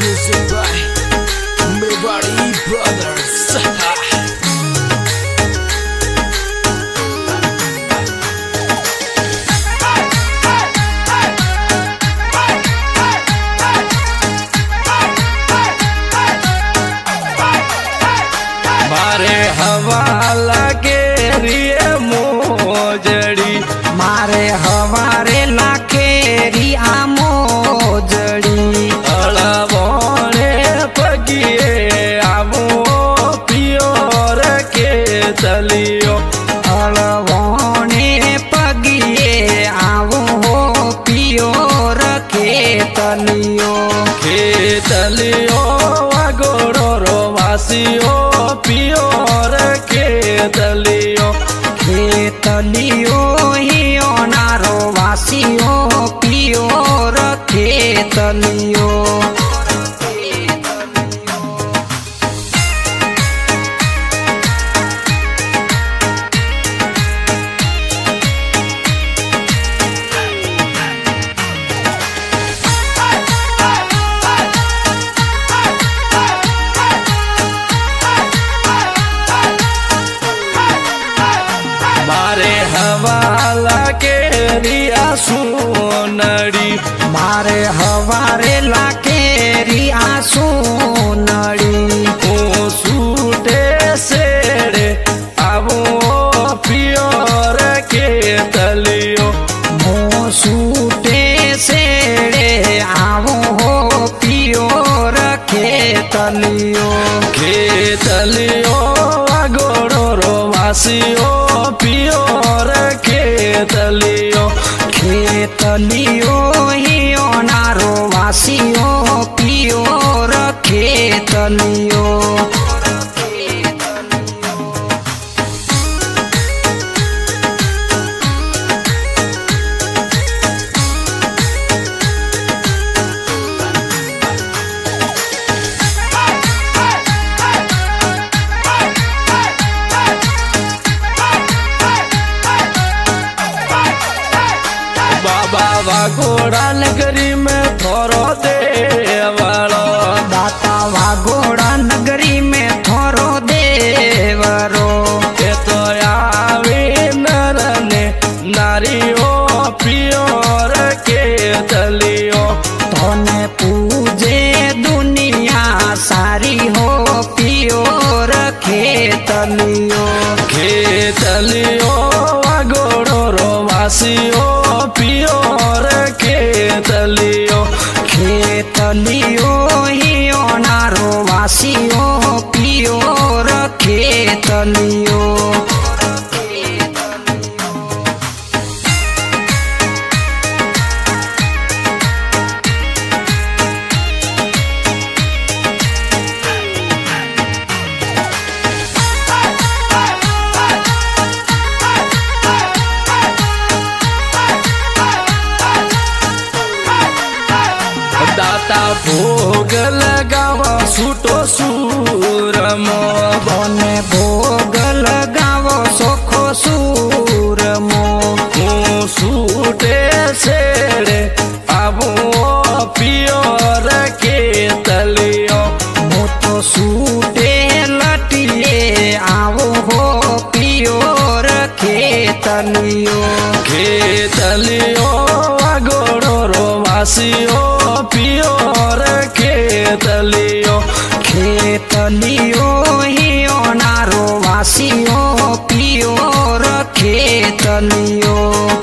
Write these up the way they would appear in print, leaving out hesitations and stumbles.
Music by Mewari Brothers. मारे हवा लागे रिए मोजड़ी, मारे हवारे लाखेरी आमोजड़ी। अळवोणे पगिए आवो पियोर के तलियो, अळवोणे पगिए आवो पियोर खेतलियो। खेतलियो वागोड़ो वासियो पियोर खेतलियो। खेतलियो हियो नारो वासियो पियोर खेतलियो। मारे हवा लागे रिया सोनड़ी, मारे हवारे लाखेरी आसोनड़ी। ओ सूटे सेड़े आवो पियोर के तलियो। मो सूटे सेड़े आवो पियोर खेतलियो। खेतलियो वागोड़ो वासियो पियोर खेतलियो। खेतलियो हियो नारो वासियो पियोर खेतलियो। बाबा वागोड़ा नगरी में थोरो देवालो, दाता वागोड़ा नगरी में थोरो देवरो। के तो आवे नरने नारियो पियोर के तलियो। तोने पूजे दुनिया सारी हो पियोर खेतलियो। खेतलियो वागोड़ो वासियो पियोर खेतलियो। खेतलियो हियो नारो वासियो पियोर खेतलियो। दाता भोग लगावा सूटो सूरमो, बने भोग लगावो सोखो सूरमो। ओ सूटे सेड़े आवो पियोर के तलियो। मो तो सूटे लटिए आवो हो पियोर खेतलियो। खेतलियो वागोड़ो वासियो पियोर खेतलियो। खेतलियो हियो नारो वासियो पियोर खेतलियो।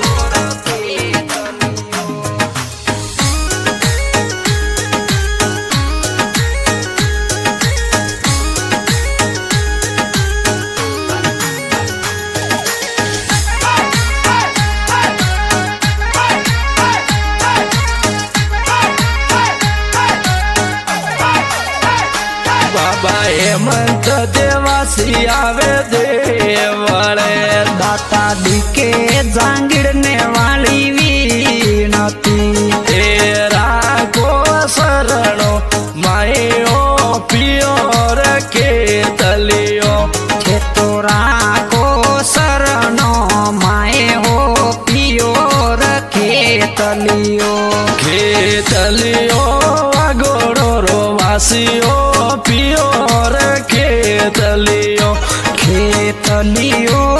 बाबा हेमंत देवासी आवे देवळे, दाता दिके जांगिड़ने वाली वीणती। तेरा को शरणो मायो पियोर के तलियो। तोरा को शरणो माए हो पियोर खेतलियो। खेतलियो वागोड़ो देवासियो पियोर खेतलियो खेतलियो